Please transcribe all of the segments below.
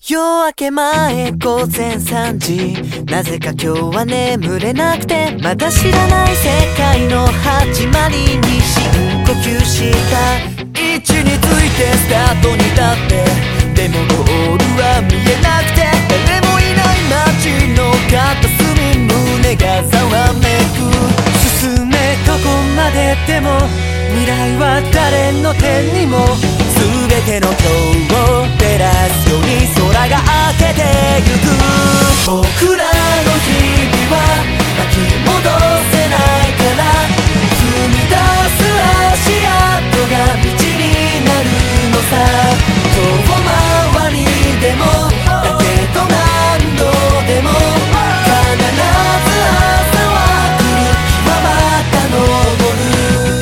夜明け前午前3時、なぜか今日は眠れなくて、まだ知らない世界の始まりに深呼吸した。位置についてスタートに立って、でもゴールは見えなくて、誰もいない街の片隅、胸がざわめく。進めどこまででも、未来は誰の手にも、全ての今日を照らすように空が明けてゆく。僕らの日々は巻き戻せないから、踏み出す足跡が道になるのさ。遠回りでもだけど何度でも、必ず朝は来る。日はまた昇る。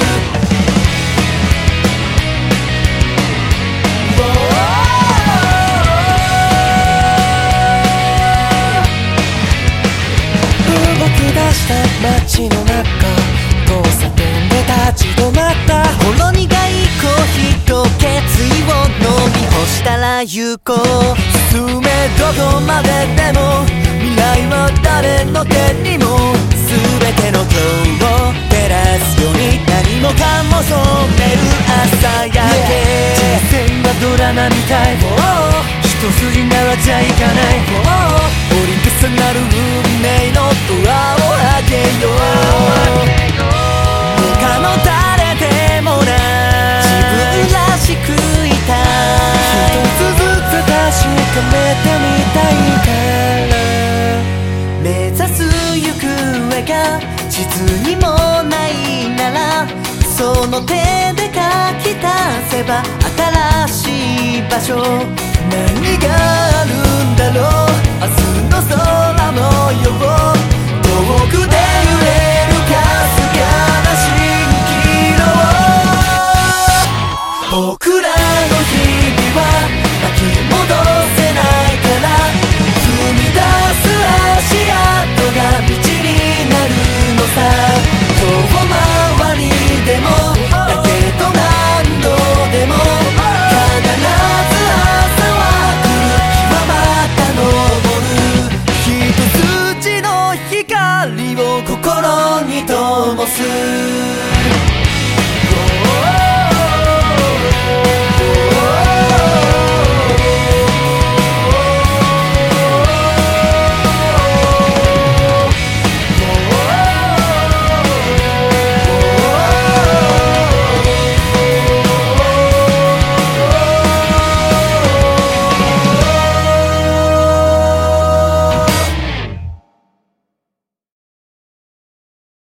動き出した街の中、交差点で立ち止まった。ほろ苦いコーヒーと決意を飲み干したら行こう。進めどこまででも、未来は誰の手にも、全ての今日を照らすように何もかも染める朝焼け。人生はドラマみたい、一筋縄じゃいかない。折り重なる運命のドアを開けよう。他の誰でもない自分らしくいたい。一つずつ確かめてみたいから、目指す行方が地図にもないなら、その手で書き足せば新しい場所。何があるんだろう、明日の空模様。遠くで揺れるかすかな蜃気楼。僕らの日々は巻き戻